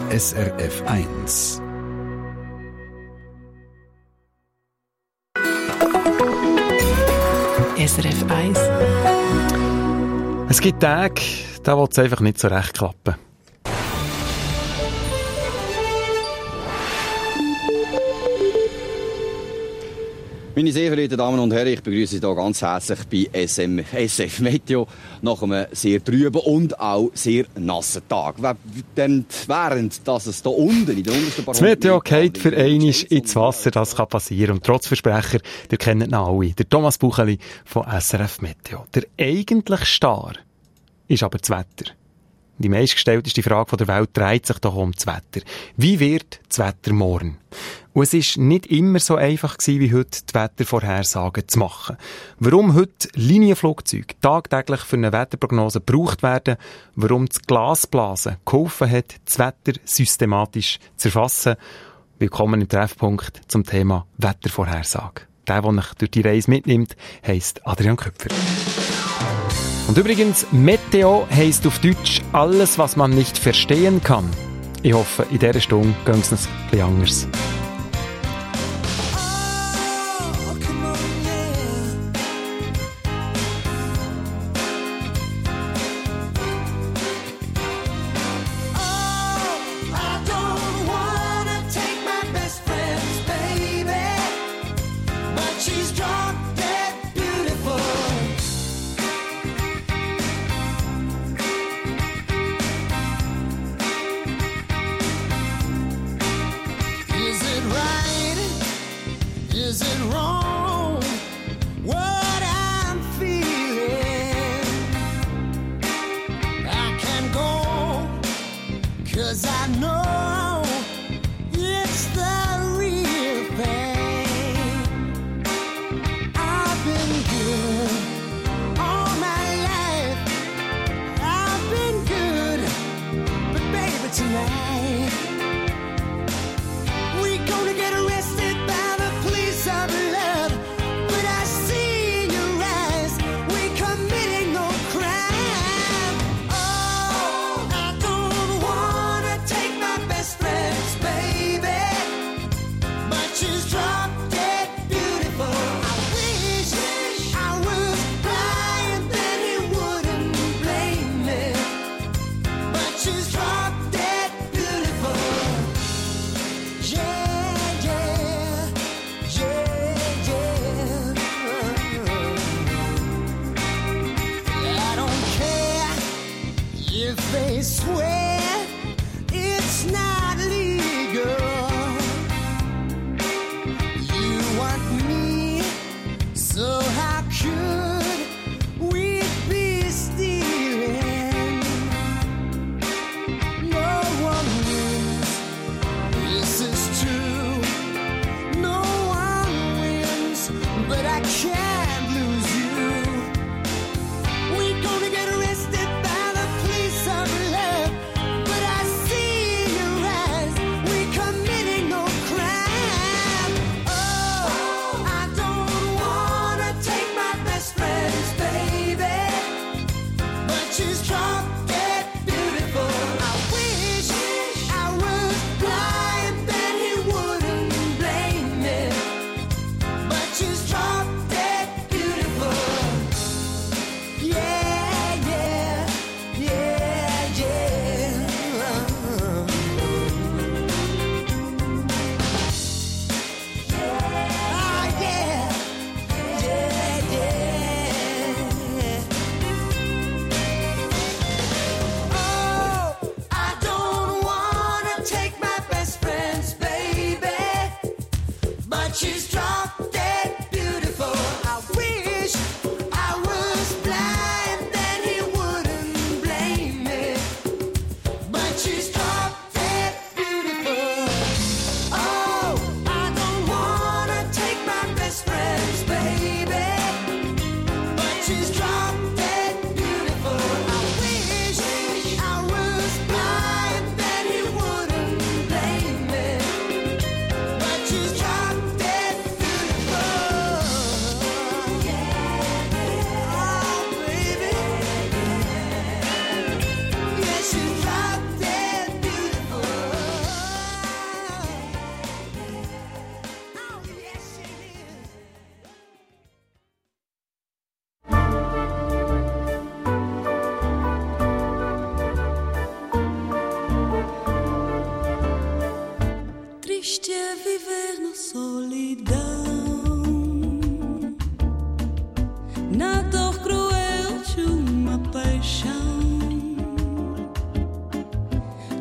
SRF 1. SRF 1. Es gibt Tage, da will es einfach nicht so recht klappen. Meine sehr verehrten Damen und Herren, ich begrüße Sie hier ganz herzlich bei SF Meteo nach einem sehr trüben und auch sehr nassen Tag. Während dass es hier unten in der untersten Das Meteo geht für einmal ins Wasser, das kann passieren. Und trotz Versprecher, ihr kennt ihn alle, der Thomas Bucheli von SRF Meteo. Der eigentliche Star ist aber das Wetter. Die meistgestellteste Frage der Welt dreht sich doch um das Wetter. Wie wird das Wetter morgen? Und es ist nicht immer so einfach gewesen, wie heute die Wettervorhersagen zu machen. Warum heute Linienflugzeuge tagtäglich für eine Wetterprognose gebraucht werden, warum das Glasblasen geholfen hat, das Wetter systematisch zu erfassen. Willkommen im Treffpunkt zum Thema Wettervorhersage. Der euch durch die Reise mitnimmt, heisst Adrian Köpfer. Und übrigens, Meteo heisst auf Deutsch alles, was man nicht verstehen kann. Ich hoffe, in dieser Stunde geht es uns ein bisschen anders.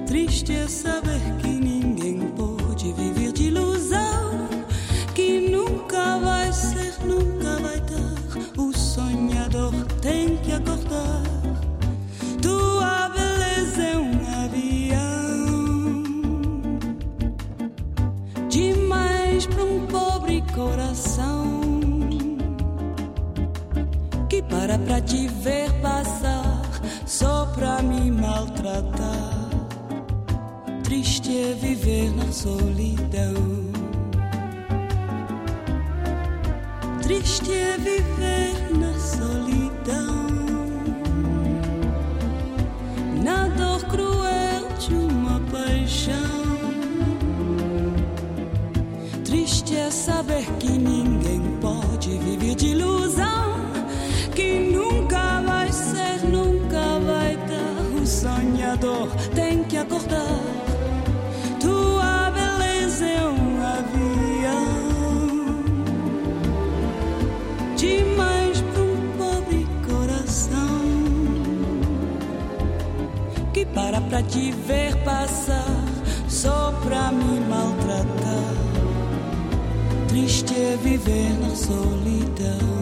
Triste é saber que ninguém pode viver de ilusão, que nunca vai ser, nunca vai dar. O sonhador tem que acordar. Tua beleza é um avião demais para um pobre coração que para pra te ver passar só pra me maltratar. Triste é viver na solidão. Triste é viver na solidão, na dor cruel de uma paixão. Triste é saber que ninguém pode viver de ilusão, que nunca vai ser, nunca vai dar. O sonhador tem que acordar. Tua beleza é um avião demais para um pobre coração que para pra te ver passar só pra me maltratar. Triste é viver na solidão.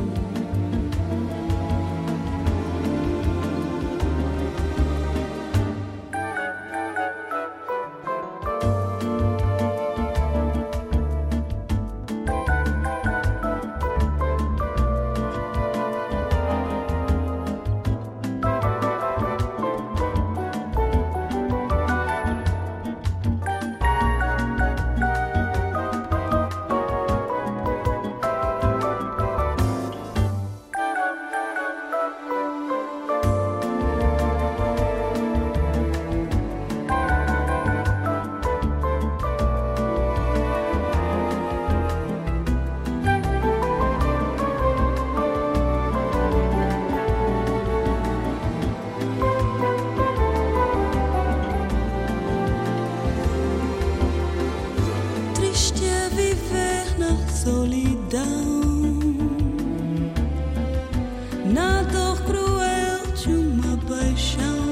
Na dor cruel de uma paixão.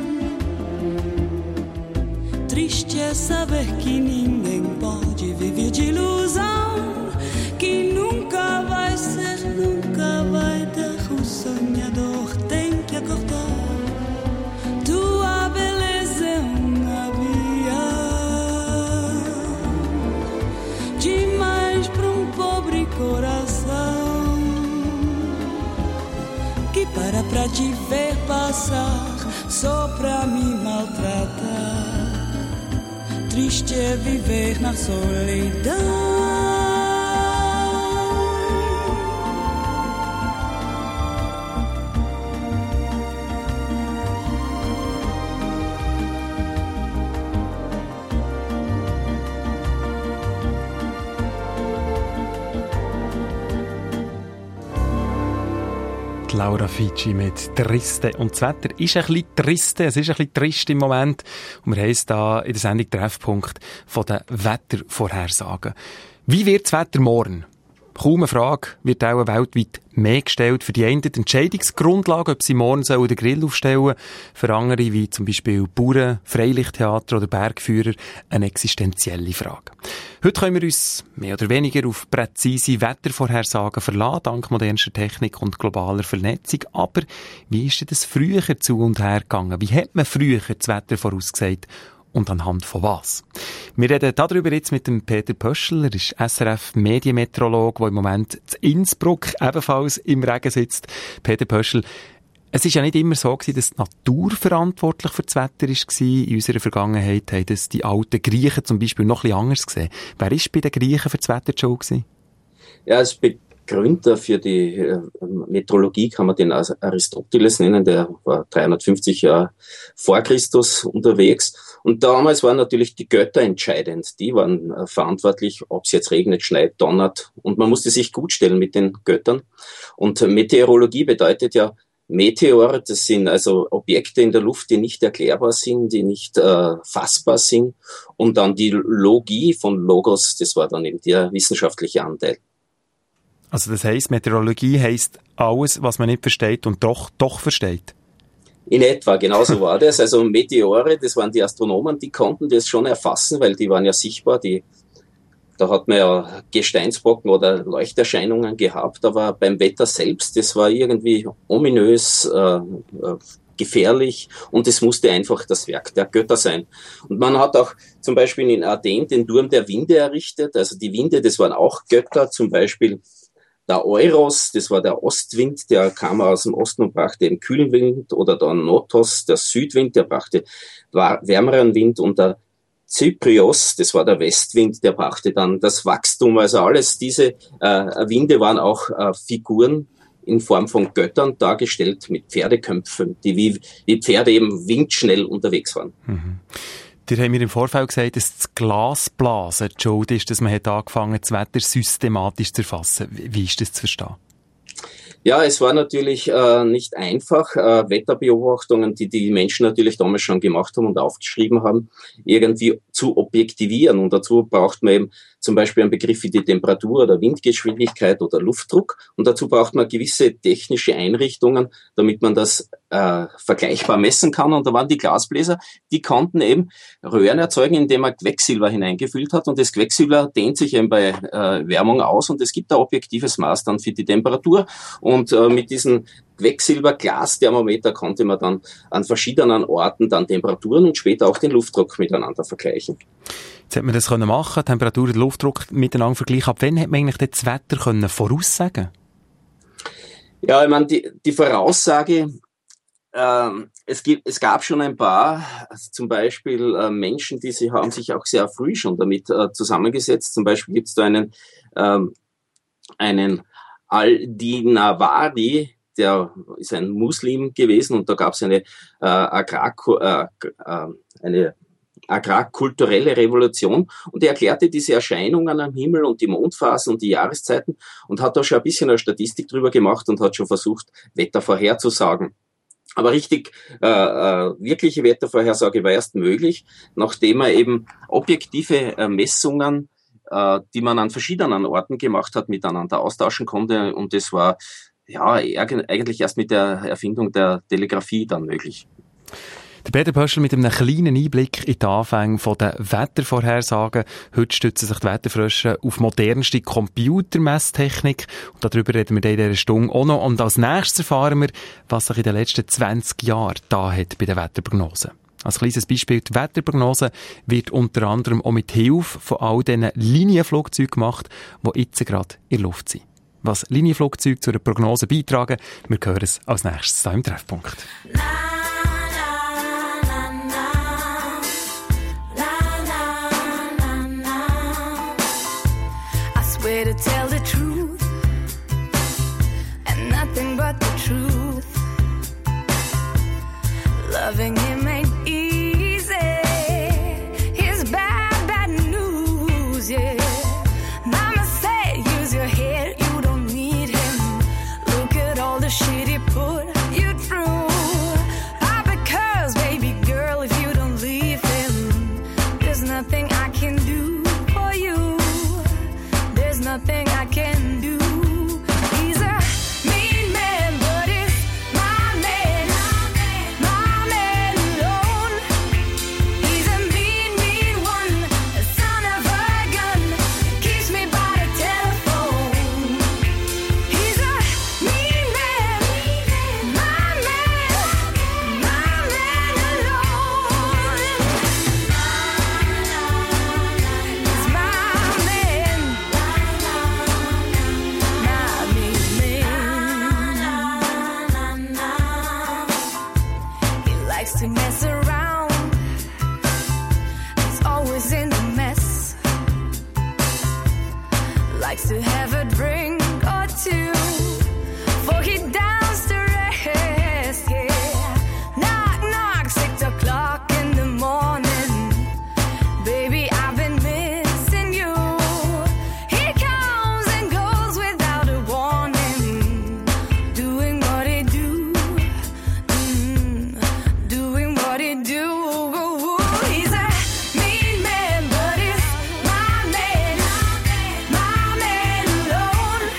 Triste é saber que ninguém pode viver de ilusão, que nunca vai ser, nunca vai dar. O sonhador tem que acordar. Tua beleza é um avião demais para um pobre coração que para pra te ver passar só pra me maltratar. Triste é viver na solidão. Laura Fici mit Triste. Und das Wetter ist ein bisschen triste, es ist ein bisschen trist im Moment. Und wir haben es da in der Sendung Treffpunkt von den Wettervorhersagen. Wie wird das Wetter morgen? Kaum eine Frage, wird auch weltweit mehr gestellt. Für die einen die Entscheidungsgrundlage, ob sie morgen den Grill aufstellen sollen. Für andere, wie zum Beispiel Bauern, Freilichttheater oder Bergführer, eine existenzielle Frage. Heute können wir uns mehr oder weniger auf präzise Wettervorhersagen verlassen, dank modernster Technik und globaler Vernetzung. Aber wie ist denn das früher zu und her gegangen? Wie hat man früher das Wetter vorausgesagt? Und anhand von was? Wir reden darüber jetzt mit dem Peter Pöschel. Er ist SRF-Medienmeteorolog, der im Moment in Innsbruck ebenfalls im Regen sitzt. Peter Pöschel, es ist ja nicht immer so gewesen, dass die Natur verantwortlich für das Wetter war. In unserer Vergangenheit haben das die alten Griechen zum Beispiel noch ein bisschen anders gesehen. Wer ist bei den Griechen für das Wetter schon gewesen? Ja, als Begründer für die Meteorologie kann man den Aristoteles nennen, der war 350 Jahre vor Christus unterwegs. Und damals waren natürlich die Götter entscheidend. Die waren verantwortlich, ob es jetzt regnet, schneit, donnert. Und man musste sich gut stellen mit den Göttern. Und Meteorologie bedeutet ja, Meteor, das sind also Objekte in der Luft, die nicht erklärbar sind, die nicht fassbar sind. Und dann die Logie von Logos, das war dann eben der wissenschaftliche Anteil. Also das heisst, Meteorologie heisst alles, was man nicht versteht und doch versteht? In etwa, genau so war das. Also Meteore, das waren die Astronomen, die konnten das schon erfassen, weil die waren ja sichtbar. Da hat man ja Gesteinsbrocken oder Leuchterscheinungen gehabt, aber beim Wetter selbst, das war irgendwie ominös, gefährlich und es musste einfach das Werk der Götter sein. Und man hat auch zum Beispiel in Athen den Turm der Winde errichtet. Also die Winde, das waren auch Götter, zum Beispiel der Euros, das war der Ostwind, der kam aus dem Osten und brachte eben kühlen Wind, oder der Notos, der Südwind, der brachte wärmeren Wind, und der Zyprios, das war der Westwind, der brachte dann das Wachstum. Also alles diese Winde waren auch Figuren in Form von Göttern dargestellt mit Pferdeköpfen, die wie Pferde eben windschnell unterwegs waren. Mhm. Dir haben mir im Vorfeld gesagt, dass das Glasblasen die Schuld ist, dass man hat angefangen hat, das Wetter systematisch zu erfassen. Wie ist das zu verstehen? Ja, es war natürlich nicht einfach, Wetterbeobachtungen, die Menschen natürlich damals schon gemacht haben und aufgeschrieben haben, irgendwie zu objektivieren. Und dazu braucht man eben zum Beispiel einen Begriff wie die Temperatur oder Windgeschwindigkeit oder Luftdruck. Und dazu braucht man gewisse technische Einrichtungen, damit man das vergleichbar messen kann. Und da waren die Glasbläser, die konnten eben Röhren erzeugen, indem man Quecksilber hineingefüllt hat. Und das Quecksilber dehnt sich eben bei Wärmung aus, und es gibt ein objektives Maß dann für die Temperatur. Und mit diesem Quecksilber-Glasthermometer konnte man dann an verschiedenen Orten dann Temperaturen und später auch den Luftdruck miteinander vergleichen. Jetzt hat man das machen, Temperatur und Luftdruck miteinander vergleichen. Ab wann hat man eigentlich das Wetter voraussagen? Ja, ich meine, die Voraussage, es gab schon ein paar, also zum Beispiel Menschen, haben sich auch sehr früh schon damit zusammengesetzt. Zum Beispiel gibt es da einen Al-Dinavari, der ist ein Muslim gewesen, und da gab es eine agrarkulturelle Revolution, und er erklärte diese Erscheinungen am Himmel und die Mondphasen und die Jahreszeiten und hat da schon ein bisschen eine Statistik drüber gemacht und hat schon versucht, Wetter vorherzusagen. Aber richtig, wirkliche Wettervorhersage war erst möglich, nachdem er eben objektive Messungen, die man an verschiedenen Orten gemacht hat, miteinander austauschen konnte, und das war ja eigentlich erst mit der Erfindung der Telegrafie dann möglich. Der Peter Pöschel mit einem kleinen Einblick in die Anfänge der Wettervorhersagen. Heute stützen sich die Wetterfrösche auf modernste Computermesstechnik. Und darüber reden wir in dieser Stunde auch noch. Und als nächstes erfahren wir, was sich in den letzten 20 Jahren da hat bei den Wetterprognosen. Als kleines Beispiel, die Wetterprognose wird unter anderem auch mit Hilfe von all diesen Linienflugzeugen gemacht, die jetzt gerade in der Luft sind. Was Linienflugzeuge zu einer Prognose beitragen, wir hören es als nächstes hier im Treffpunkt. To tell the truth and nothing but the truth. Loving him ain't easy. He's bad, bad news, yeah. Mama said, use your head, you don't need him. Look at all the shit he put you through. Papa curls, baby girl, if you don't leave him, there's nothing I can do for you. There's nothing I can do. He's a mean man, but he's my man, my man alone. He's a mean, mean one, a son of a gun, keeps me by the telephone. He's a mean man, my man alone. He's my man. To mess around, he's always in a mess. Likes to have a drink or two before he downs to rest. Yeah, knock knock, 6 o'clock in the morning. Baby, I've been missing you. He comes and goes without a warning, doing what he do. He's a mean man, but he's my man alone.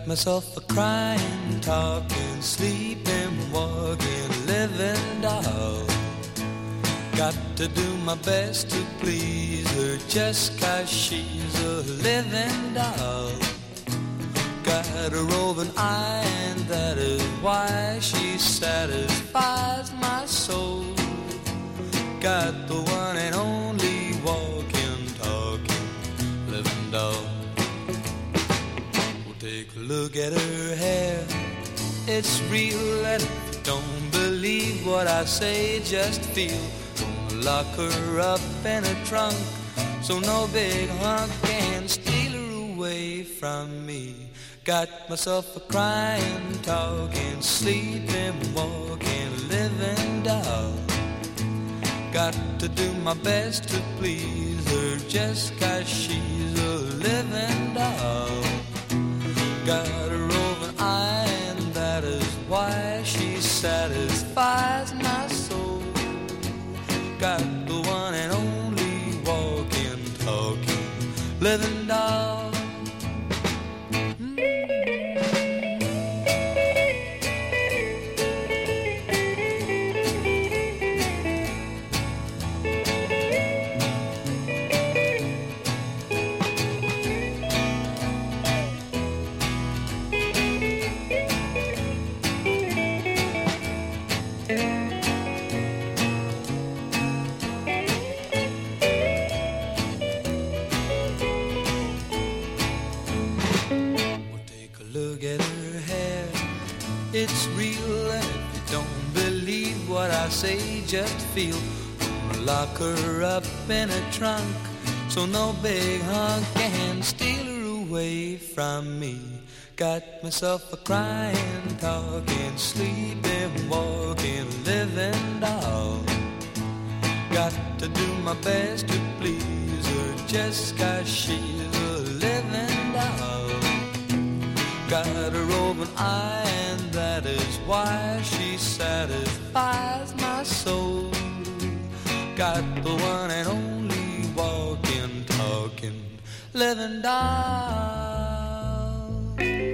myself a crying, talking, sleeping, walking, living doll. Got to do my best to please her just 'cause she's a living doll. Got a roving eye and that is why she satisfies my soul. Got the one and only walking, talking, living doll. Well, take a look at her hair, it's real, and if you don't believe what I say, just feel. Gonna lock her up in a trunk, so no big hunk can steal her away from me. Got myself a crying, talking, sleeping, walking, living doll. Got to do my best to please her just 'cause she's a living doll. Got a roving eye and that is why she satisfies my soul. Got the one and only walking, talking, living doll. It's real, and if you don't believe what I say, just feel. Gonna lock her up in a trunk, so no big hunk can steal her away from me. Got myself a crying, talking, sleeping, walking, living doll. Got to do my best to please her just 'cause she's a living doll. Got a roving eye and that is why she satisfies my soul. Got the one and only walking, talking, living doll.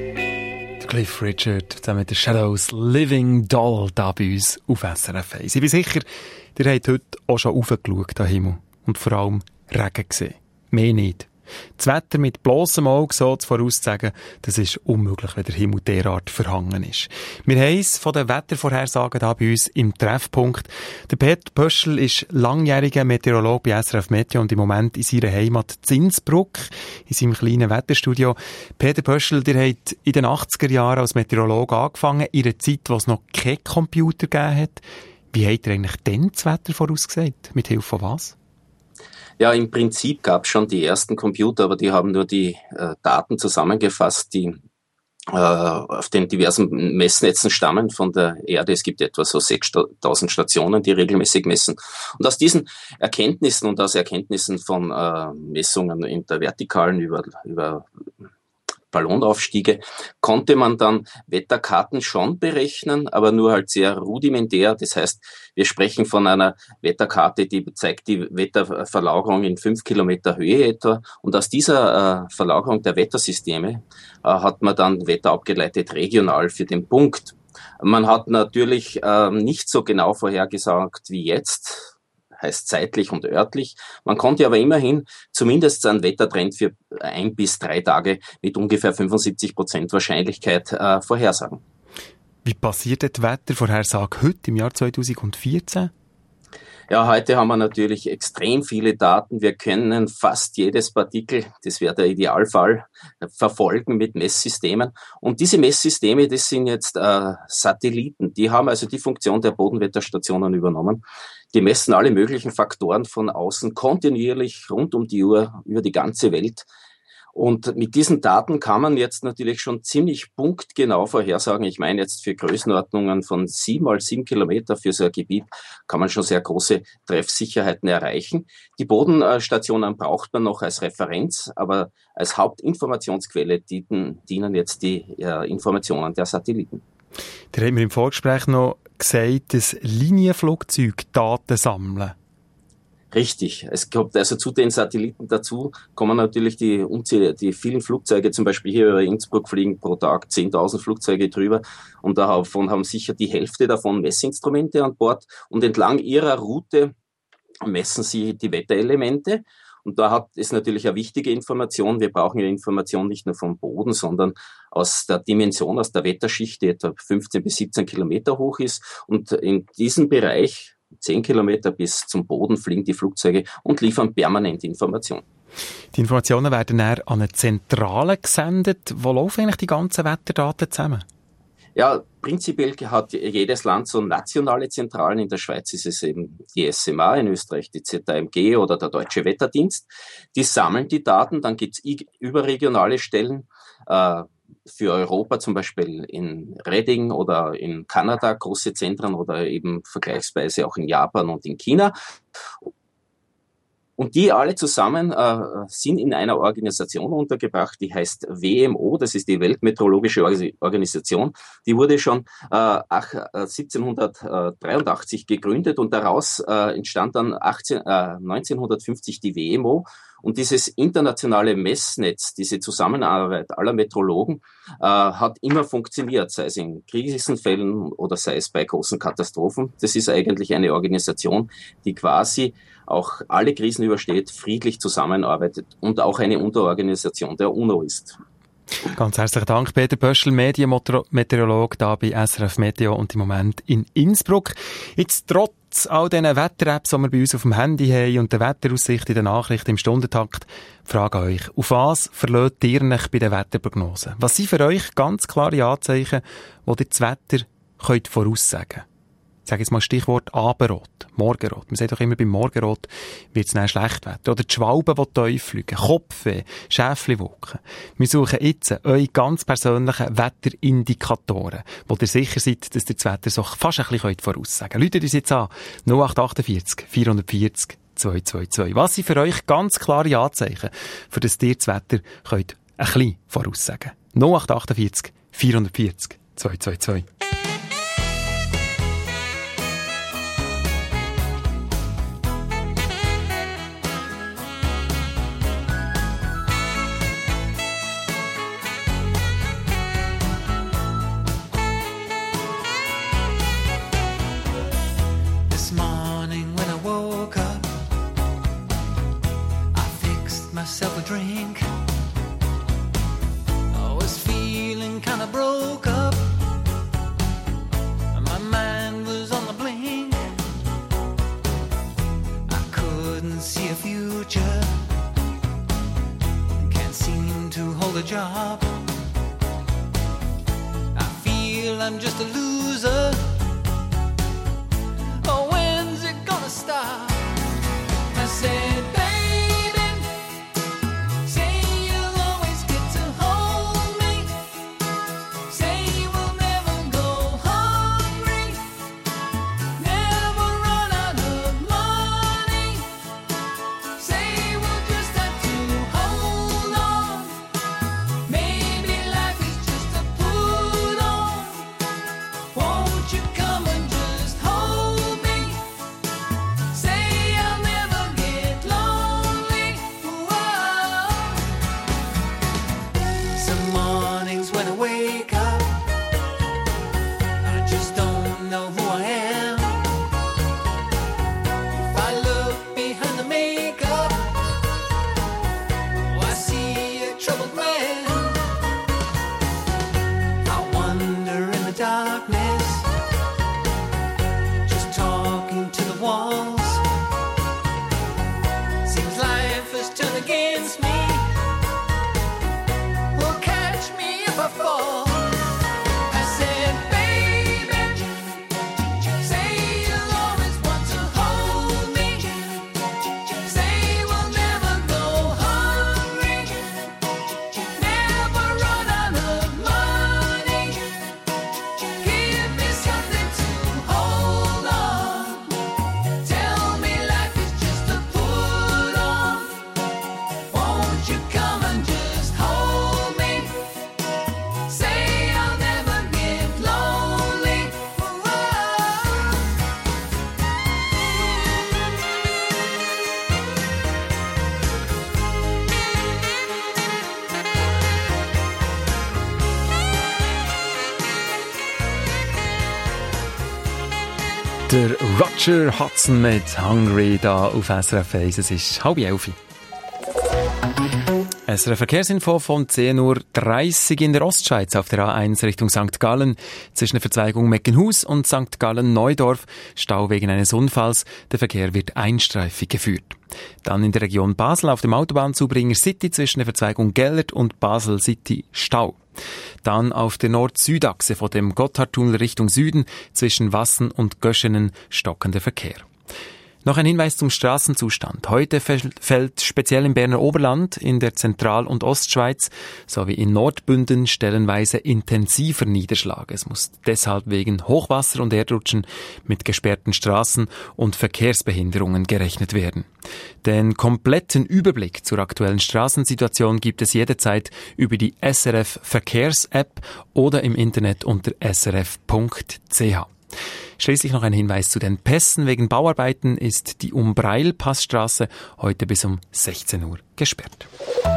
Cliff Richard zusammen mit den Shadows, Living Doll, da bei uns auf SRF 1. Ich bin sicher, ihr habt heute auch schon raufgeschaut am Himmel und vor allem Regen gesehen. Mehr nicht. Das Wetter mit bloßem Auge so vorauszusagen, das ist unmöglich, wenn der Himmel derart verhangen ist. Wir haben es von den Wettervorhersagen da bei uns im Treffpunkt. Der Peter Pöschl ist langjähriger Meteorologe bei SRF Meteo und im Moment in seiner Heimat Innsbruck, in seinem kleinen Wetterstudio. Peter Pöschl, ihr habt in den 80er Jahren als Meteorologe angefangen, in einer Zeit, wo es noch keinen Computer gegeben hat. Wie habt ihr eigentlich denn das Wetter vorausgesagt? Mit Hilfe von was? Ja, im Prinzip gab es schon die ersten Computer, aber die haben nur die Daten zusammengefasst, die auf den diversen Messnetzen stammen von der Erde. Es gibt etwa so 6.000 Stationen, die regelmäßig messen. Und aus diesen Erkenntnissen und aus Erkenntnissen von Messungen in der Vertikalen über Ballonaufstiege konnte man dann Wetterkarten schon berechnen, aber nur halt sehr rudimentär. Das heißt, wir sprechen von einer Wetterkarte, die zeigt die Wetterverlagerung in 5 Kilometer Höhe etwa. Und aus dieser Verlagerung der Wettersysteme hat man dann Wetter abgeleitet regional für den Punkt. Man hat natürlich nicht so genau vorhergesagt wie jetzt, heißt zeitlich und örtlich. Man konnte aber immerhin zumindest einen Wettertrend für 1 bis 3 Tage mit ungefähr 75% Wahrscheinlichkeit vorhersagen. Wie passiert die Wettervorhersage heute im Jahr 2014? Ja, heute haben wir natürlich extrem viele Daten. Wir können fast jedes Partikel, das wäre der Idealfall, verfolgen mit Messsystemen. Und diese Messsysteme, das sind jetzt Satelliten. Die haben also die Funktion der Bodenwetterstationen übernommen. Die messen alle möglichen Faktoren von außen kontinuierlich rund um die Uhr über die ganze Welt. Und mit diesen Daten kann man jetzt natürlich schon ziemlich punktgenau vorhersagen. Ich meine jetzt für Größenordnungen von 7 mal 7 Kilometer für so ein Gebiet kann man schon sehr große Treffsicherheiten erreichen. Die Bodenstationen braucht man noch als Referenz, aber als Hauptinformationsquelle dienen jetzt die Informationen der Satelliten. Da haben wir im Vorgespräch noch gesagt, dass Linienflugzeuge Daten sammeln. Richtig. Es kommt also zu den Satelliten dazu, kommen natürlich die vielen Flugzeuge, zum Beispiel hier über Innsbruck fliegen pro Tag 10.000 Flugzeuge drüber und davon haben sicher die Hälfte davon Messinstrumente an Bord und entlang ihrer Route messen sie die Wetterelemente. Und da ist natürlich eine wichtige Information. Wir brauchen ja Information nicht nur vom Boden, sondern aus der Dimension, aus der Wetterschicht, die etwa 15 bis 17 Kilometer hoch ist. Und in diesem Bereich, 10 Kilometer bis zum Boden, fliegen die Flugzeuge und liefern permanent Information. Die Informationen werden dann an eine Zentrale gesendet. Wo laufen eigentlich die ganzen Wetterdaten zusammen? Ja, prinzipiell hat jedes Land so nationale Zentralen. In der Schweiz ist es eben die SMA, in Österreich die ZAMG oder der Deutsche Wetterdienst. Die sammeln die Daten, dann gibt's überregionale Stellen, für Europa zum Beispiel in Reading oder in Kanada, große Zentren oder eben vergleichsweise auch in Japan und in China. Und die alle zusammen sind in einer Organisation untergebracht, die heißt WMO, das ist die Weltmeteorologische Organisation. Die wurde schon 1783 gegründet und daraus entstand dann 1950 die WMO. Und dieses internationale Messnetz, diese Zusammenarbeit aller Meteorologen, hat immer funktioniert, sei es in Krisenfällen oder sei es bei großen Katastrophen. Das ist eigentlich eine Organisation, die quasi auch alle Krisen übersteht, friedlich zusammenarbeitet und auch eine Unterorganisation der UNO ist. Ganz herzlichen Dank, Peter Böschel, Medienmeteorolog da bei SRF Meteo und im Moment in Innsbruck. Jetzt trotz all diesen Wetter-Apps, die wir bei uns auf dem Handy haben und der Wetteraussicht in den Nachrichten im Stundentakt, frage euch, auf was verlässt ihr euch bei den Wetterprognosen? Was sind für euch ganz klare Anzeichen, wo ihr das Wetter voraussagen könnt? Ich sage jetzt mal Stichwort Abendrot, Morgenrot. Man sagt doch immer, beim Morgenrot wird es dann schlecht Wetter. Oder die Schwalben, die tief fliegen, Kopfweh, Schäfliwolken. Wir suchen jetzt eure ganz persönlichen Wetterindikatoren, wo ihr sicher seid, dass ihr das Wetter so fast ein bisschen voraussagen könnt. Läutet uns jetzt an, 0848 440 222. Was sind für euch ganz klare Anzeichen, für das ihr das Wetter ein bisschen voraussagen könnt? 0848 440 222. Myself a drink. I was feeling kind of broke up. My mind was on the blink. I couldn't see a future. Can't seem to hold a job. I feel I'm just a loser. Oh, when's it gonna stop? I said, Der Roger Hudson mit «Hungry» da auf SRF 1. Es ist 10:30. SRF Verkehrsinfo von 10:30 Uhr in der Ostschweiz auf der A1 Richtung St. Gallen. Zwischen der Verzweigung Meckenhus und St. Gallen-Neudorf. Stau wegen eines Unfalls. Der Verkehr wird einstreifig geführt. Dann in der Region Basel auf dem Autobahnzubringer City zwischen der Verzweigung Gellert und Basel City Stau. Dann auf der Nord-Süd-Achse von dem Gotthardtunnel Richtung Süden zwischen Wassen und Göschenen stockender Verkehr. Noch ein Hinweis zum Strassenzustand. Heute fällt speziell im Berner Oberland, in der Zentral- und Ostschweiz sowie in Nordbünden stellenweise intensiver Niederschlag. Es muss deshalb wegen Hochwasser und Erdrutschen mit gesperrten Straßen und Verkehrsbehinderungen gerechnet werden. Den kompletten Überblick zur aktuellen Straßensituation gibt es jederzeit über die SRF Verkehrs-App oder im Internet unter srf.ch. Schließlich noch ein Hinweis zu den Pässen. Wegen Bauarbeiten ist die Umbreil-Passstraße heute bis um 16 Uhr gesperrt.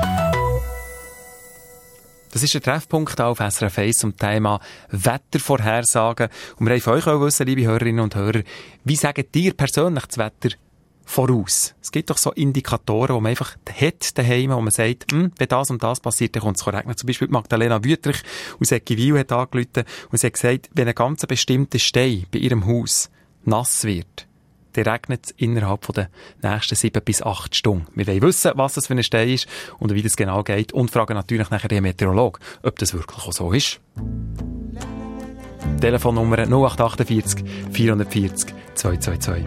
Das ist der Treffpunkt auf SRF 1 zum Thema Wettervorhersagen. Und wir wollen von euch auch wissen, liebe Hörerinnen und Hörer, wie sagt ihr persönlich das Wetter voraus? Es gibt doch so Indikatoren, die man einfach hat daheim, wo man sagt, wenn das und das passiert, dann kommt es regnen. Zum Beispiel Magdalena Wüthrich aus Eggiwil hat angerufen und sie hat gesagt, wenn ein ganz bestimmter Stein bei ihrem Haus nass wird, dann regnet es innerhalb von den nächsten 7 bis 8 Stunden. Wir wollen wissen, was das für ein Stein ist und wie das genau geht und fragen natürlich nachher den Meteorologen, ob das wirklich auch so ist. Telefonnummer 0848 440 222.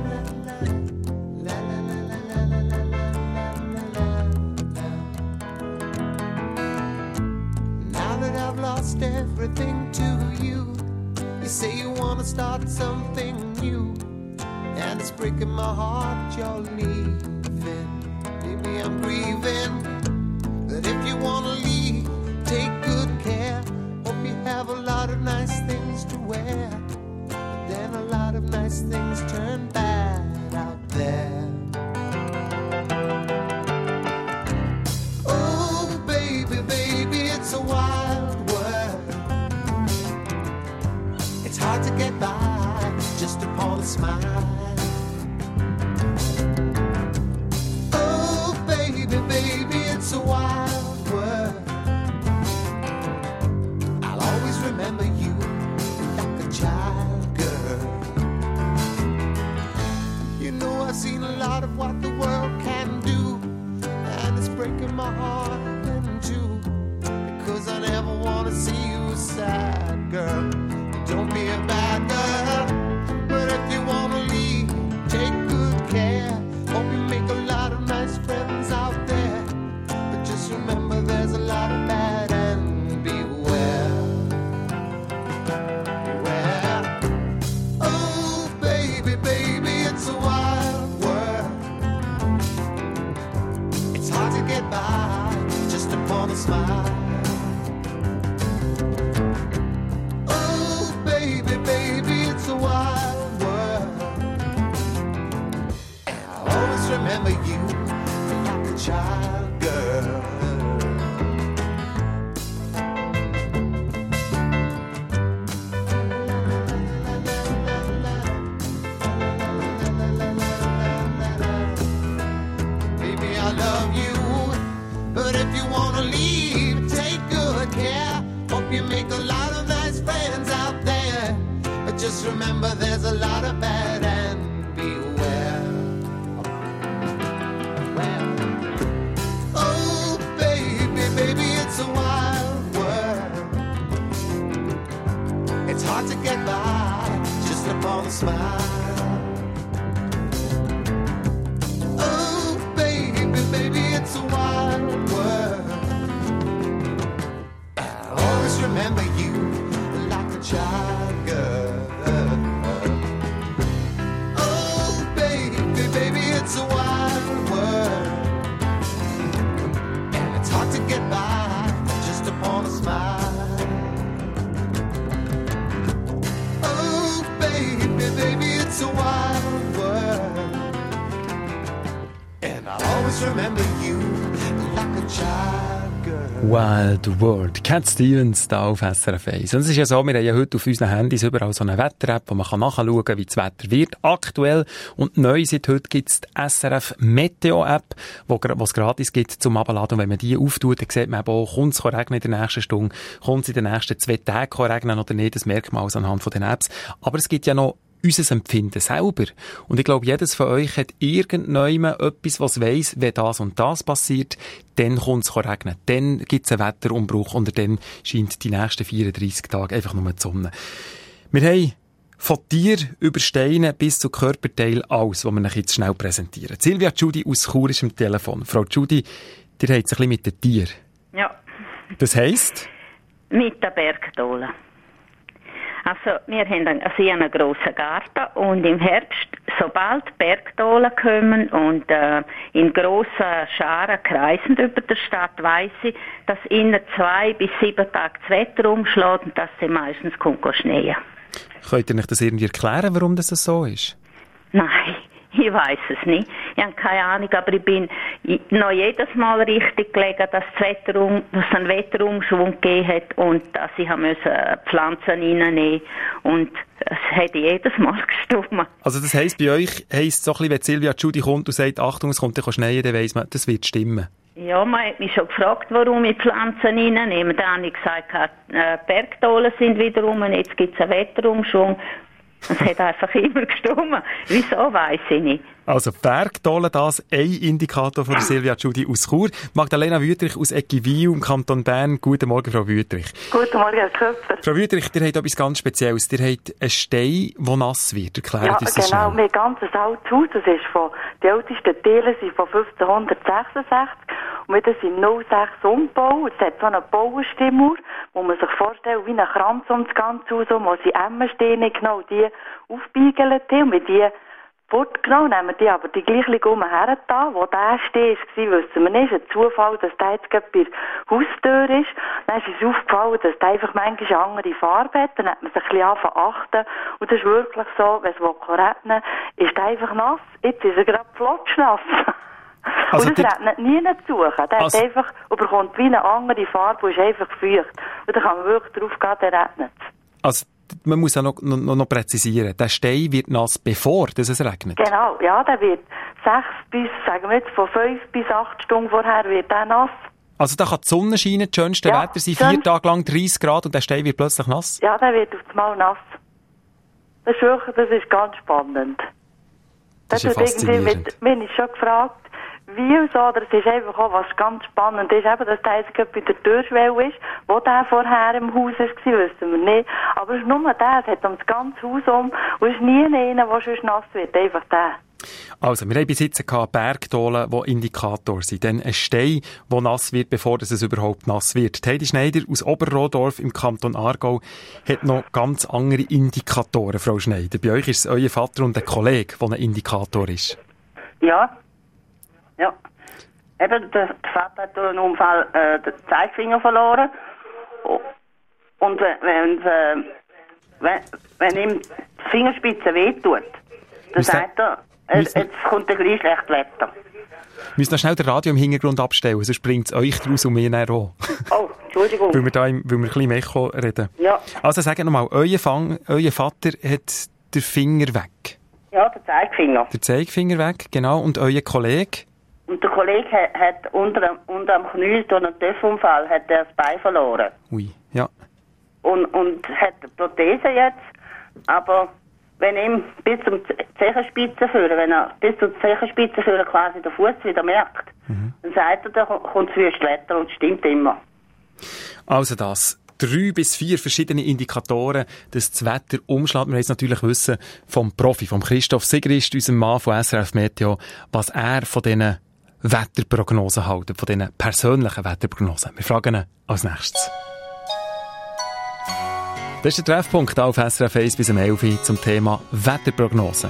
Lost everything to you. You say you wanna start something new, and it's breaking my heart you're leaving. Baby, I'm grieving. But if you wanna leave, take good care. Hope you have a lot of nice things to wear. But then a lot of nice things turn bad out there. Oh, baby, baby, it's a wild world. It's hard to get by just upon a smile. Oh, baby, baby, it's a wild world. I'll always remember you like a child, girl. You know I've seen a lot of what the world can do, and it's breaking my heart in two, because I never want to see you sad, girl. Don't be a bad girl, but if you want to leave, take good care. Hope you make a lot of nice friends out there, but just remember there's a lot of bad and beware. Beware. Oh, baby, baby, it's a wild world. It's hard to get by just upon a smile. Oh, baby, baby, it's a wild world. And I'll always remember you like a child, girl. Baby, I love you, but if you wanna leave, take good care. Hope you make a lot of nice friends out there, but just remember there's a lot of bad and beware. Oh, baby, baby, it's a wild world. It's hard to get by just upon a smile. Oh, baby, baby, it's a wild world. I'll always remember you like a child, girl. Oh, baby, baby, it's a wild world. And it's hard to get by just upon a smile. Oh, baby, baby, it's a wild world. And I'll always remember you like a child, Wild World. Cat Stevens da auf SRF 1. Und es ist ja so, wir haben ja heute auf unseren Handys überall so eine Wetter-App, wo man nachschauen kann, wie das Wetter wird. Aktuell und neu seit heute gibt es die SRF Meteo-App, wo es gratis gibt zum Abladen. Und wenn man die auftut, dann sieht man eben auch, kommt es regnen in der nächsten Stunde, kommt es in den nächsten 2 Tagen regnen oder nicht. Das merkt man alles anhand von den Apps. Aber es gibt ja noch unser Empfinden selber. Und ich glaube, jedes von euch hat irgendjemand etwas, was weiss, wenn das und das passiert, dann kommt es regnen. Dann gibt es einen Wetterumbruch und dann scheint die nächsten 34 Tage einfach nur die Sonne. Wir haben von Tier über Steine bis zu Körperteil alles, was wir euch jetzt schnell präsentieren. Silvia Tschudi aus Chur ist am Telefon. Frau Tschudi, ihr habt es ein bisschen mit den Tieren. Ja. Das heisst? Mit den Bergdolen. Also, wir haben einen sehr grossen Garten und im Herbst, sobald Bergdolen kommen und in grossen Scharen kreisen über der Stadt, weiss ich, dass innen 2 bis 7 Tage das Wetter umschlägt und dass sie meistens schneien. Könnt ihr euch das irgendwie erklären, warum das so ist? Nein, ich weiss es nicht. Ich habe keine Ahnung, aber ich bin noch jedes Mal richtig gelegen, dass es einen Wetterumschwung gegeben hat und dass ich Pflanzen reinnehmen und es hat jedes Mal gestummt. Also das heisst, bei euch heisst es so ein bisschen, wenn Silvia Tschudi kommt und sagt, Achtung, es kommt schneien, dann weiss man, das wird stimmen. Ja, man hat mich schon gefragt, warum ich Pflanzen reinnehme. Dann habe ich gesagt, Bergdolen sind wieder rum, jetzt gibt es einen Wetterumschwung. Es hat einfach immer gestummt. Wieso, weiss ich nicht. Also Bergdolen, das ein Indikator von der Silvia Tschudi aus Chur. Magdalena Wüthrich aus Eggiwil im Kanton Bern. Guten Morgen, Frau Wüthrich. Guten Morgen, Herr Köpfer. Frau Wüthrich, ihr habt etwas ganz Spezielles. Ihr habt einen Stein, der nass wird. Erklärt uns das genau. schnell. Wir haben ein ganz altes Haus. Das ist die ältesten Teile sind von 1566. Und wir sind 06 umgebaut. Es hat so eine Bauerstimmung, wo man sich vorstellt, wie ein Kranz um das ganze Haus, wo sie Emmensteine genommen und die aufgeigelt haben. Und mit die fortgenommen, nehmen die aber die gleiche her da, wo der Steh war, wissen wir nicht. Es ist ein Zufall, dass der jetzt gerade bei der Haustür ist. Dann ist uns aufgefallen, dass der einfach manchmal eine andere Farbe hat. Dann hat man sich ein bisschen angefangen zu achten. Und das ist wirklich so, wenn es regnet, ist der einfach nass. Jetzt ist er gerade flotschnass. Also und es regnet nie zu suchen. Der hat einfach, bekommt wie eine andere Farbe und ist einfach feucht. Und dann kann man wirklich drauf gehen, der regnet. Also man muss auch noch präzisieren. Der Stein wird nass, bevor es regnet. Genau, ja, der wird 6 bis, sagen wir jetzt, von 5 bis 8 Stunden vorher wird der nass. Also da kann die Sonne scheinen, das schönste Wetter sein, 4 Tage lang 30 Grad und der Stein wird plötzlich nass? Ja, der wird auf einmal nass. Das ist wirklich, das ist ganz spannend. Das ist ja faszinierend. Mir ist schon gefragt, wie und so, oder es ist einfach auch, was ganz spannend ist, eben, dass der jetzt bei der Türschwelle ist, wo der vorher im Haus war, wissen wir nicht. Aber es ist nur der, es hat um das ganze Haus um, und es ist nie einer, der schon nass wird, einfach der. Also, wir haben bis jetzt Bergdolen, die Indikator sind. Dann ein Stein, der nass wird, bevor es überhaupt nass wird. Heidi Schneider aus Oberrodorf im Kanton Aargau hat noch ganz andere Indikatoren, Frau Schneider. Bei euch ist es euer Vater und ein Kollege, der ein Indikator ist. Ja. Ja. Eben, der Vater hat durch einen Unfall den Zeigefinger verloren. Und wenn ihm die Fingerspitze wehtut, dann sagt er, jetzt kommt gleich schlechtes Wetter. Wir müssen noch schnell den Radio im Hintergrund abstellen, sonst bringt es euch draus und mir näher auch. Oh, Entschuldigung. weil wir ein bisschen im Echo reden. Ja. Also sagt nochmal, euer Vater hat den Finger weg. Ja, den Zeigefinger. Der Zeigefinger weg, genau. Und euer Kollege? Und der Kollege hat unter dem Knie durch einen TÜV-Unfall hat er das Bein verloren. Ui, ja. Und hat eine Prothese jetzt, aber wenn ihm bis zum Zehenspitze führen, wenn er bis zur Zehenspitze führen quasi den Fuß wieder merkt, dann sagt er, da kommt das Wüstwetter und stimmt immer. Also das. 3 bis 4 verschiedene Indikatoren, dass das Wetter umschlägt. Wir wollen es natürlich wissen vom Profi, vom Christoph Sigrist, unserem Mann von SRF Meteo, was er von diesen Wetterprognosen hält, von diesen persönlichen Wetterprognosen. Wir fragen ihn als nächstes. Das ist der Treffpunkt auf SRF 1 bis 11 Uhr zum Thema Wetterprognose.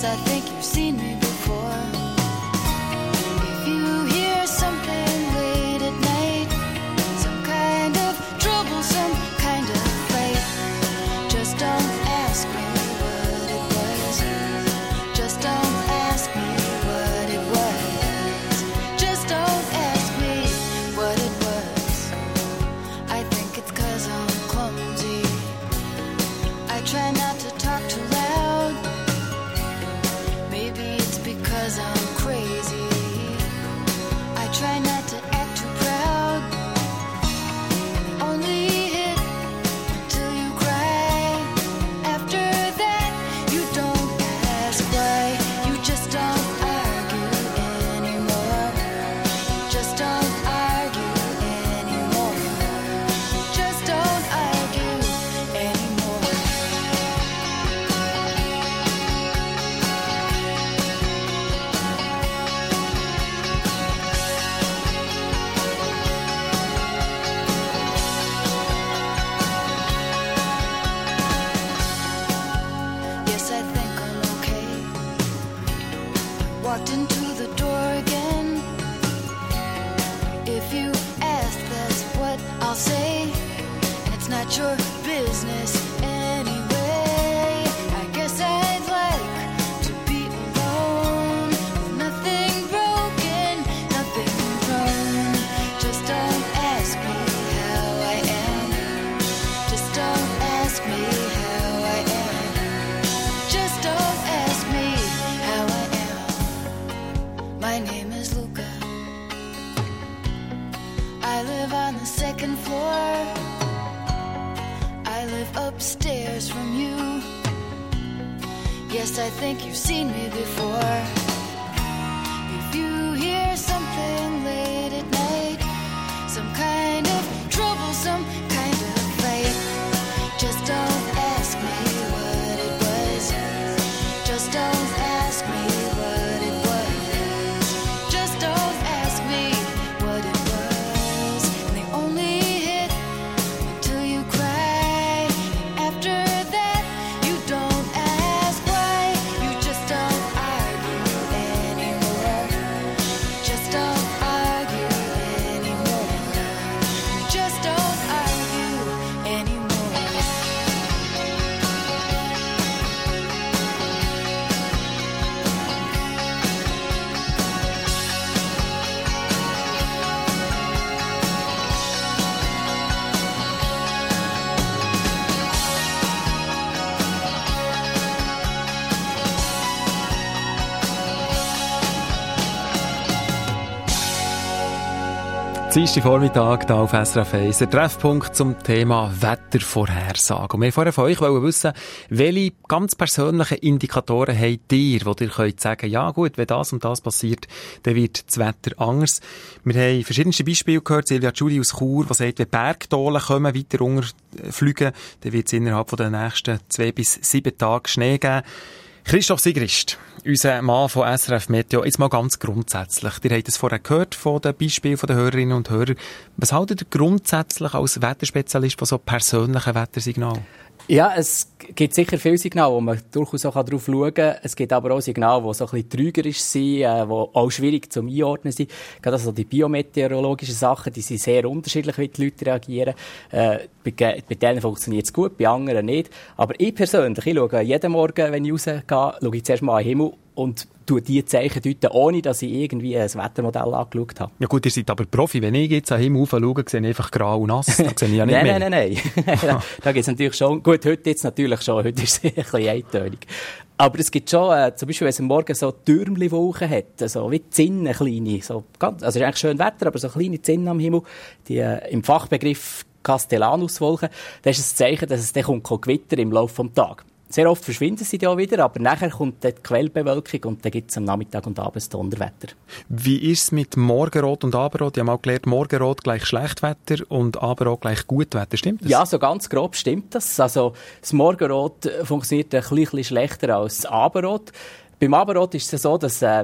I think you've seen me before. If you hear something late at night, some kind of trouble, some kind of fight, just don't ask me what it was. Just don't ask me what it was. Just don't ask me what it was. I think it's 'cause I'm clumsy. I try not to talk too loud. Maybe it's because I'm crazy. I try not to act too proud. Only hit until you cry. After that, you don't ask why. You just don't argue anymore. Just don't argue anymore. Just don't argue anymore. Yes, I think I'm okay. Walked into the door again. If you ask, that's what I'll say. And it's not your business anyway. I guess I'd like to be alone. With nothing broken, nothing wrong. Just don't ask me how I am. Just don't ask me how I am. Just don't ask me how I am. My name is Luca. I live on the second floor. I live upstairs from you. Yes, I think you've seen me before. If you hear something late at night, some kind of trouble, some kind of fight, just don't ask me what it was. Just don't ask me what it was. Just don't ask me what it was. And they only hit until you cry. After that, you don't ask why. You just don't argue anymore. Just don't argue anymore. You just don't argue anymore. Dienstag Vormittag hier auf SRF 1, der Treffpunkt zum Thema Wettervorhersage. Und wir vorher von euch wollen wissen, welche ganz persönlichen Indikatoren habt ihr, wo ihr könnt sagen, ja gut, wenn das und das passiert, dann wird das Wetter anders. Wir haben verschiedenste Beispiele gehört, Silvia Giuli aus Chur, die sagt, wenn Bergdolen kommen, weiter runterfliegen, dann wird es innerhalb der nächsten 2 bis 7 Tage Schnee geben. Christoph Sigrist, unser Mann von SRF Meteo, jetzt mal ganz grundsätzlich. Ihr habt es vorher gehört von den Beispielen der Hörerinnen und Hörer. Was haltet ihr grundsätzlich als Wetterspezialist von so persönlichen Wettersignalen? Ja, es gibt sicher viele Signale, wo man durchaus auch darauf schauen kann. Es gibt aber auch Signale, die so ein bisschen trügerisch sind, die auch schwierig zum Einordnen sind. Gerade also die biometeorologischen Sachen, die sind sehr unterschiedlich, wie die Leute reagieren. Bei denen funktioniert es gut, bei anderen nicht. Aber ich persönlich, ich schaue jeden Morgen, wenn ich rausgehe, schaue ich zuerst mal an den Himmel und tue die Zeichen deuten, ohne dass ich irgendwie ein Wettermodell angeschaut habe. Ja gut, ihr seid aber Profi. Wenn ich jetzt an den Himmel schaue, sehe ich einfach grau und nass. Da sehe ich ja nicht mehr. Nein. Da gibt es natürlich schon, gut, heute jetzt natürlich schon, heute ist es ein bisschen eintönig. Aber es gibt schon, zum Beispiel, wenn es am Morgen so Türmli-Wolken hat, so wie Zinnen, kleine, so ganz, also es ist eigentlich schön Wetter, aber so kleine Zinnen am Himmel, die im Fachbegriff Castellanus-Wolken, das ist ein Zeichen, dass es dann Gewitter im Laufe des Tages. Sehr oft verschwinden sie ja wieder, aber nachher kommt die Quellbewölkung und dann gibt es am Nachmittag und Abend Donnerwetter. Wie ist es mit Morgenrot und Abendrot? Ich habe mal gelernt, Morgenrot gleich Schlechtwetter und Abendrot gleich Gutwetter. Stimmt das? Ja, so ganz grob stimmt das. Also das Morgenrot funktioniert ein bisschen schlechter als das Abendrot. Beim Abendrot ist es so, dass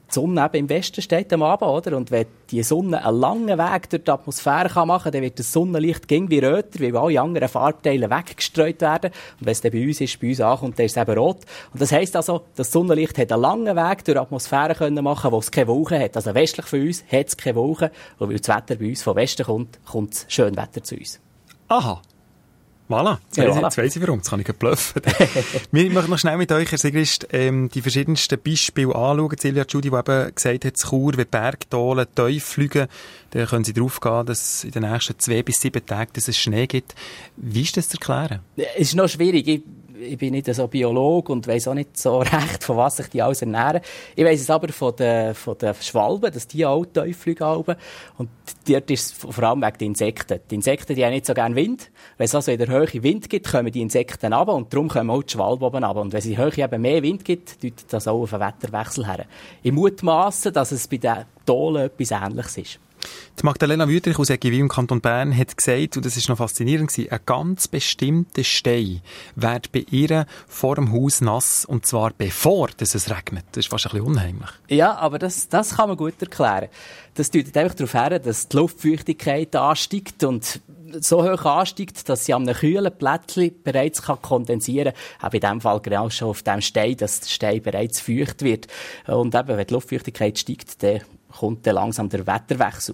die Sonne eben im Westen steht am Abend, oder? Und wenn die Sonne einen langen Weg durch die Atmosphäre machen kann, dann wird das Sonnenlicht wie röter, weil alle anderen Farbteile weggestreut werden. Und wenn es dann bei uns ankommt, dann ist es eben rot. Und das heisst also, das Sonnenlicht hat einen langen Weg durch die Atmosphäre können machen, wo es keine Wolken hat. Also westlich von uns hat es keine Wolken. Und weil das Wetter bei uns von Westen kommt, kommt das Schönwetter zu uns. Aha. Voilà. Jetzt weiss ich warum. Jetzt kann ich bluffen. Wir möchten noch schnell mit euch, Herr Sigrist, die verschiedensten Beispiele anschauen. Silvia Tschudi, die eben gesagt hat, in Chur, wenn Bergdolen tief fliegen, dann können sie darauf gehen, dass in den nächsten 2 bis 7 Tagen dass es Schnee gibt. Wie ist das zu erklären? Es ist noch schwierig. Ich bin nicht so Biologe und weiss auch nicht so recht, von was sich die alles ernähren. Ich weiss es aber von den Schwalben, dass die auch tief fliegen. Und dort ist es vor allem wegen den Insekten. Die Insekten, die haben nicht so gerne Wind. Wenn es also in der Höhe Wind gibt, kommen die Insekten runter und darum kommen auch die Schwalben oben runter. Und wenn es in der Höhe eben mehr Wind gibt, deutet das auch auf einen Wetterwechsel her. Ich mutmasse, dass es bei den Dolen etwas Ähnliches ist. Die Magdalena Wüterich aus Eggewiil im Kanton Bern hat gesagt, und das ist noch faszinierend gewesen, ein ganz bestimmter Stein wird bei ihr vor dem Haus nass, und zwar bevor es regnet. Das ist fast ein bisschen unheimlich. Ja, aber das kann man gut erklären. Das deutet einfach darauf her, dass die Luftfeuchtigkeit ansteigt und so hoch ansteigt, dass sie an einem kühlen Plättchen bereits kondensieren kann. Auch in diesem Fall genau schon auf dem Stein, dass der Stein bereits feucht wird. Und eben, wenn die Luftfeuchtigkeit steigt, dann kommt dann langsam der Wetterwechsel.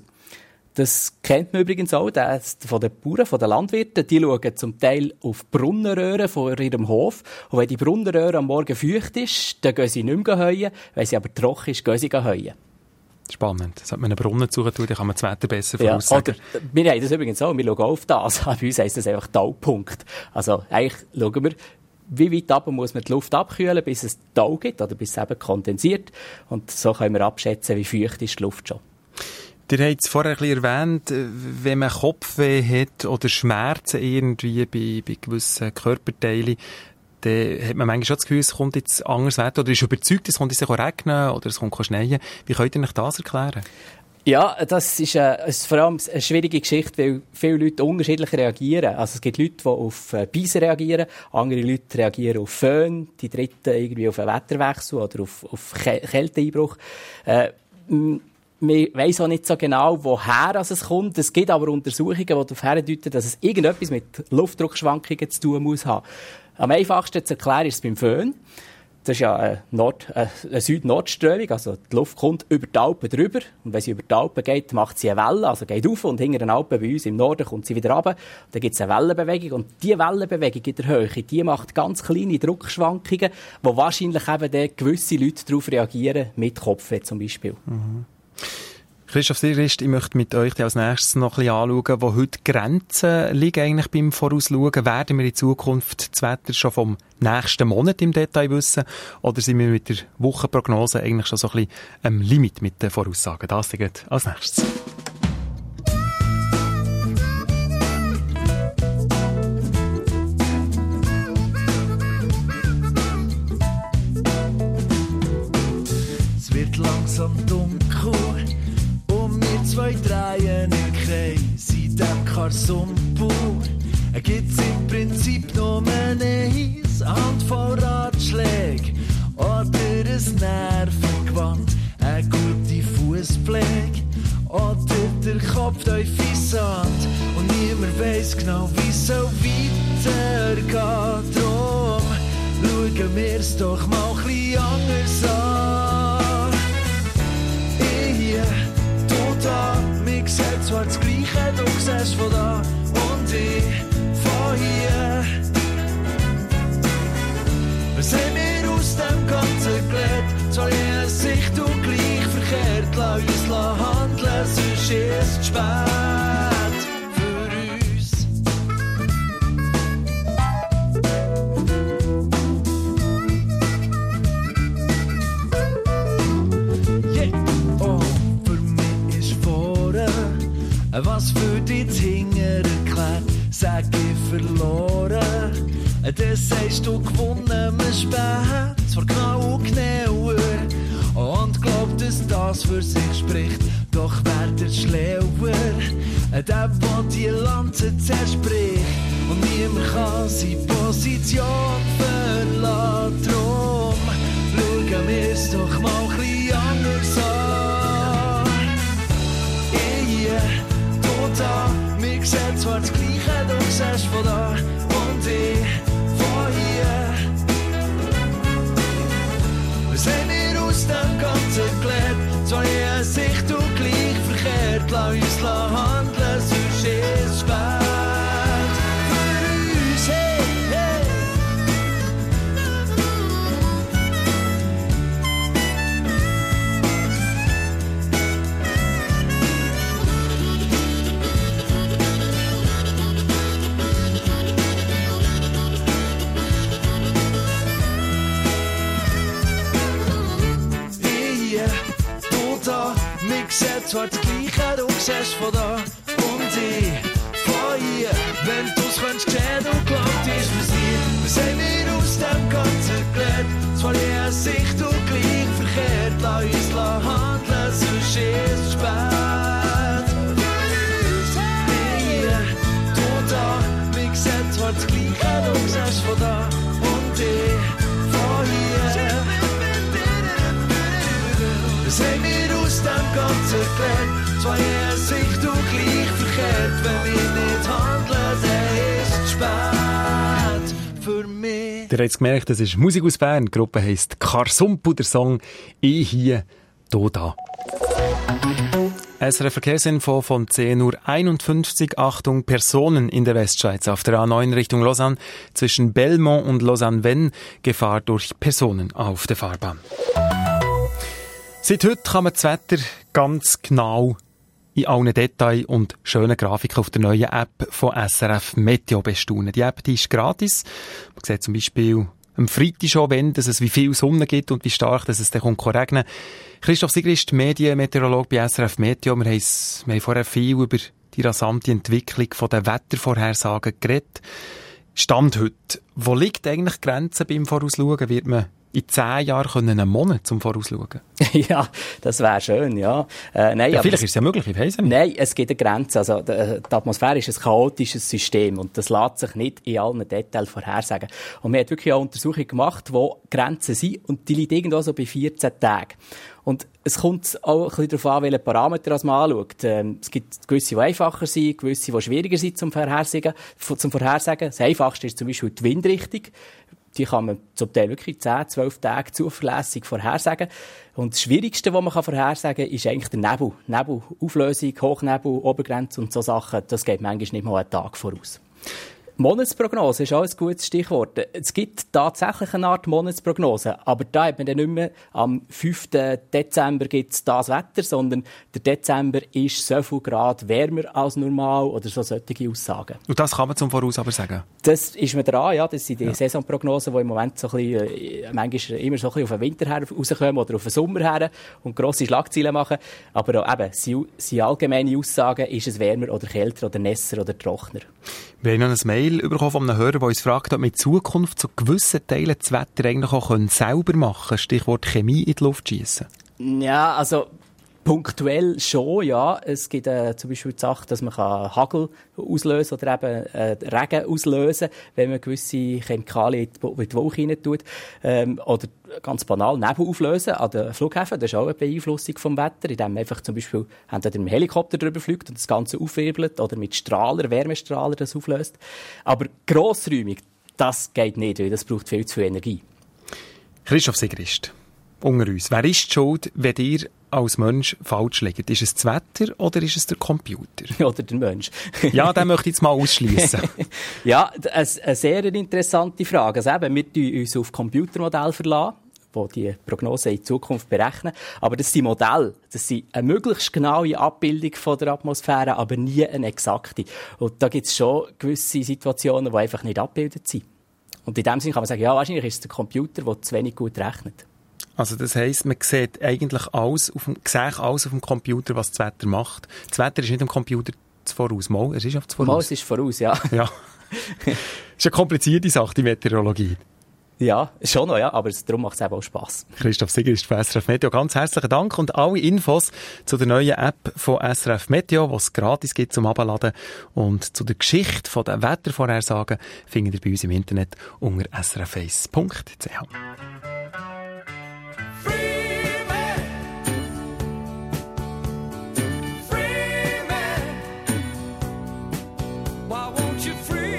Das kennt man übrigens auch von den Bauern, von den Landwirten. Die schauen zum Teil auf Brunnenröhren von ihrem Hof. Und wenn die Brunnenröhre am Morgen feucht ist, dann gehen sie nicht mehr heuen. Wenn sie aber trocken ist, gehen sie heuen. Spannend. Sollte man einen Brunnen suchen, dann kann man das Wetter besser voraussagen. Ja, wir haben das übrigens auch. Wir schauen auf das. Bei uns heisst das einfach Taupunkt. Also eigentlich schauen wir, wie weit ab muss man die Luft abkühlen, bis es Tau gibt oder bis es eben kondensiert. Und so können wir abschätzen, wie feucht ist die Luft schon. Ihr habt es vorher ein bisschen erwähnt, wenn man Kopfweh hat oder Schmerzen irgendwie bei gewissen Körperteilen, dann hat man manchmal schon das Gefühl, es kommt jetzt anderes Wetter oder ist überzeugt, es kommt jetzt regnen oder es kommt schneien. Wie könnt ihr euch das erklären? Ja, das ist vor allem eine schwierige Geschichte, weil viele Leute unterschiedlich reagieren. Also es gibt Leute, die auf Beisen reagieren, andere Leute reagieren auf Föhn, die dritten irgendwie auf einen Wetterwechsel oder auf Kälteeinbruch. Man weiss auch nicht so genau, woher es kommt. Es gibt aber Untersuchungen, die darauf hindeuten, dass es irgendetwas mit Luftdruckschwankungen zu tun muss haben. Am einfachsten zu erklären ist es beim Föhn. Das ist ja eine Süd-Nord-Strömung, also die Luft kommt über die Alpen drüber und wenn sie über die Alpen geht, macht sie eine Welle, also geht auf und hinter den Alpen bei uns im Norden kommt sie wieder runter. Dann gibt es eine Wellenbewegung und diese Wellenbewegung in der Höhe, die macht ganz kleine Druckschwankungen, wo wahrscheinlich eben gewisse Leute darauf reagieren, mit Kopfweh zum Beispiel. Mhm. Christoph Sigrist, ich möchte mit euch als nächstes noch ein bisschen anschauen, wo heute Grenzen liegen eigentlich beim Vorausschauen. Werden wir in Zukunft das Wetter schon vom nächsten Monat im Detail wissen? Oder sind wir mit der Wochenprognose eigentlich schon so ein bisschen am Limit mit den Voraussagen? Das geht als nächstes. Es wird langsam dunkel. Zwei drehen im Kreis in dem Karsumpel. Gibt's im Prinzip nur eine Handvoll Ratschläge oder ein Nervengewand, eine gute Fußpflege oder der Kopf tief in Sand und niemand weiss genau, wie es so weitergeht. Drum schauen wir's doch mal ein bisschen anders an. Mir sieht zwar das Gleiche, du siehst von da und ich von hier. Was haben wir aus dem Ganzen gelernt? Soll jeder sich du gleich verkehrt? Lass uns handeln, sonst ist es spät für uns. Was für dich hinter erklärt, sag ich verloren. Dann sagst du gewonnen, man spät, zwar genau und genauer. Und glaub, dass das für sich spricht, doch wird er schlauer. Der die Lanze zerspricht und niemand kann seine Position verlassen. Drum schauen wir's doch mal ein bisschen anders siehst von da und ich von hier. Was haben wir aus dem Ganzen gelernt? Zwar je Sicht und gleich verkehrt, lass uns handeln, sonst ist es spät. Für uns, hey, hey. Wir sehen zwar das Gleiche, du siehst von da und ich von hier. Wenn du es könntest sehen und glaubt, ist für sie. Was haben wir aus dem Ganzen gelernt? Zwar je Sicht und gleich verkehrt, lass uns handeln, sonst ist es spät. Hier, du da, wir sehen zwar das Gleiche, du siehst von da und ich von hier. Was haben wir aus dem Ganzen gelernt? Zwar je Sicht und gleich verkehrt, wenn wir nicht handeln, dann ist es spät für mich. Ihr habt es gemerkt, das ist Musik aus Bern. Die Gruppe heisst Karsumpu, der Song «Ich hier, du da». SRF Verkehrsinfo von 10:51 Uhr. Achtung, Personen in der Westschweiz auf der A9 Richtung Lausanne zwischen Belmont und Lausanne-Vennes. Gefahr durch Personen auf der Fahrbahn. Seit heute kann man das Wetter ganz genau in allen Details und schönen Grafiken auf der neuen App von SRF Meteo bestaunen. Die App, die ist gratis. Man sieht zum Beispiel am Freitag schon, wie viel Sonne gibt und wie stark dass es dann regnen. Christoph Sigrist, Medienmeteorolog bei SRF Meteo. Wir haben vorher viel über die rasante Entwicklung der Wettervorhersagen geredet. Stand heute. Wo liegt eigentlich die Grenze beim Vorausschauen? Wird man in 10 Jahren einen Monat zum Vorausschauen? Ja, das wäre schön, ja. Nein, ja, aber vielleicht ist es ja möglich, ich weiss nicht. Nein, es gibt eine Grenze. Also, die Atmosphäre ist ein chaotisches System und das lässt sich nicht in allen Details vorhersagen. Und wir haben wirklich auch Untersuchungen gemacht, wo Grenzen sind und die liegen irgendwo so bei 14 Tagen. Und es kommt auch ein bisschen darauf an, welche Parameter man anschaut. Es gibt gewisse, die einfacher sind, gewisse, die schwieriger sind zum Vorhersagen. Das Einfachste ist zum Beispiel die Windrichtung. Die kann man zum Teil wirklich 10, 12 Tage zuverlässig vorhersagen. Und das Schwierigste, was man vorhersagen kann, ist eigentlich der Nebel. Nebelauflösung, Hochnebel, Obergrenze und so Sachen. Das geht manchmal nicht mal einen Tag voraus. Monatsprognose ist auch ein gutes Stichwort. Es gibt tatsächlich eine Art Monatsprognose, aber da hat man dann nicht mehr am 5. Dezember gibt's das Wetter, sondern der Dezember ist so viel Grad wärmer als normal oder so solche Aussagen. Und das kann man zum Voraus aber sagen? Das ist man dran, ja. Das sind die Saisonprognosen, die im Moment so ein bisschen, manchmal immer so ein bisschen auf den Winter her rauskommen oder auf den Sommer her und grosse Schlagzeilen machen. Aber auch eben, sind allgemeine Aussagen, ist es wärmer oder kälter oder nässer oder trockener. Wir haben noch ein Mail bekommen von einem Hörer, der uns fragt, ob wir in Zukunft zu gewissen Teilen das Wetter eigentlich auch selber machen können. Stichwort Chemie in die Luft schiessen. Ja, also punktuell schon, ja. Es gibt zum Beispiel die Sache, dass man Hagel auslösen oder eben Regen auslösen, wenn man gewisse Chemikalien in die Wolke rein tut. Oder ganz banal Nebel auflösen an den Flughäfen. Das ist auch eine Beeinflussung vom Wetter, indem man einfach zum Beispiel entweder mit dem Helikopter drüber fliegt und das Ganze aufwirbelt oder mit Wärmestrahler das auflöst. Aber grossräumig, das geht nicht, weil das braucht viel zu viel Energie. Christoph Sigrist, unter uns. Wer ist die Schuld, wenn ihr als Mensch falsch liegt? Ist es das Wetter oder ist es der Computer? Oder der Mensch. Ja, den möchte ich jetzt mal ausschliessen. Ja, eine sehr interessante Frage. Also eben, wir verlassen uns auf Computermodelle verlassen, die die Prognosen in Zukunft berechnen. Aber das sind Modelle. Das sind eine möglichst genaue Abbildung von der Atmosphäre, aber nie eine exakte. Und da gibt es schon gewisse Situationen, die einfach nicht abgebildet sind. Und in dem Sinne kann man sagen, ja, wahrscheinlich ist es der Computer, der zu wenig gut rechnet. Also das heisst, man sieht eigentlich alles auf dem Computer, was das Wetter macht. Das Wetter ist nicht am Computer voraus. Mal, es ist auf voraus. Mal, es ist voraus, ja. Ja. Das ist eine komplizierte Sache, die Meteorologie. Ja, schon noch, ja, aber darum macht es eben auch Spass. Christoph Sigrist von SRF Meteo, ganz herzlichen Dank und alle Infos zu der neuen App von SRF Meteo, die es gratis gibt zum Abladen, und zu der Geschichte der Wettervorhersagen findet ihr bei uns im Internet unter srf1.ch. Why won't you free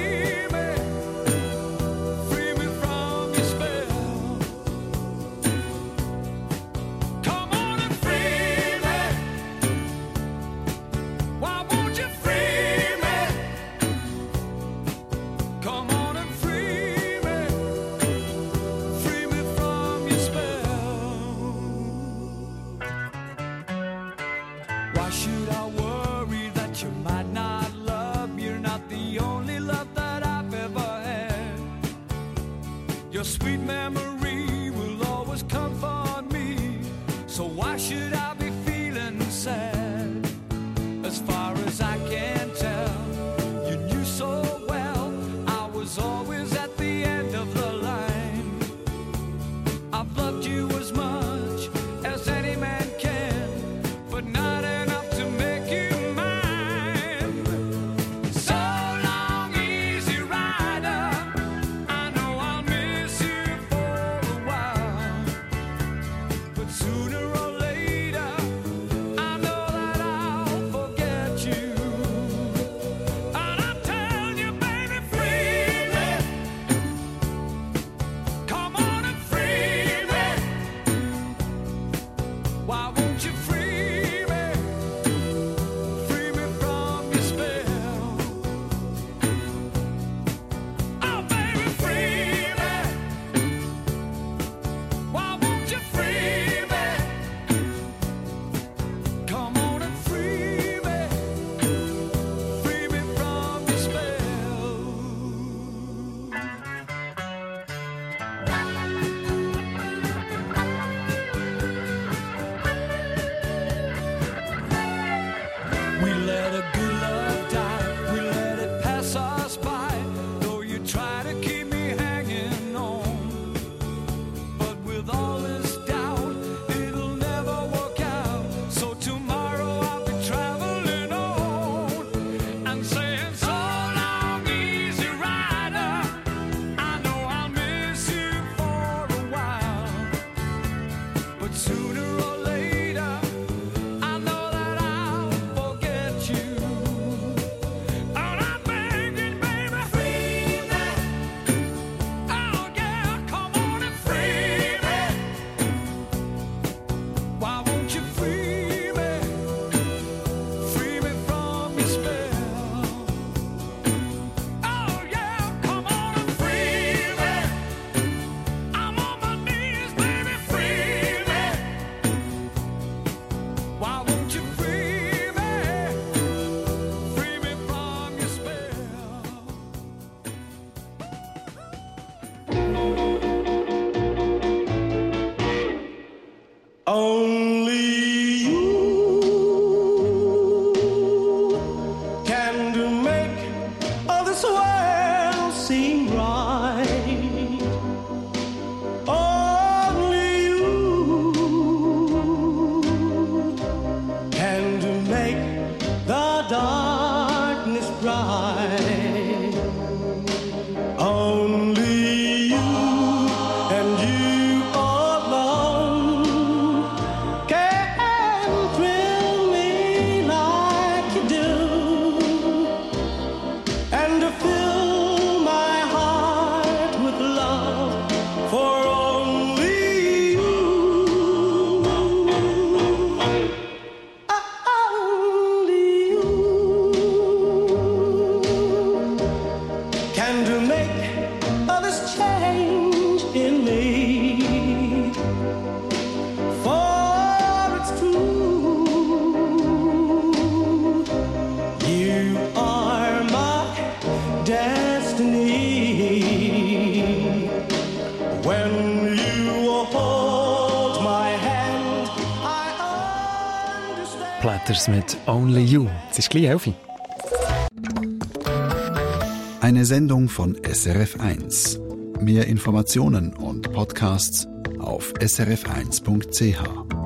Your sweet memory will always comfort me. So why should I be feeling sad? As far as I can tell, you knew so well I was always at the end of the line. I've loved you as much as any man can, but not enough to make you mine. So long, easy rider, I know I'll miss you for a while, but sooner or later I know that I'll forget you. And I tell you, baby, free me. Come on and free me. Why won't you free me? Free me from your spell. Oh, baby, free me. Why won't you free me? Come on and free me. Free me from your spell. We let a good love die, we let it pass us by. Though you try to keep me hanging on, but with all this doubt, it'll never work out. So tomorrow I'll be traveling on and saying so long, easy rider. I know I'll miss you for a while, but sooner or later I know that I'll forget you. And I'm begging, baby, free me. Oh yeah, come on and free me. Why won't you free me? Free me from your spell. Oh yeah, come on and free me. I'm on my knees, baby, free me. Why won't you free me? Free me from your spell. Only you can make all this world seem right. Only you can make the darkness bright. Only you and you alone can thrill me like you do, and to fill my heart with love for only you. Only you can make all this change in me. For it's true, you are my destiny. When you hold my hand, I understand. Platters mit Only You. Es ist gleich 11. Eine Sendung von SRF1. Mehr Informationen und Podcasts auf srf1.ch.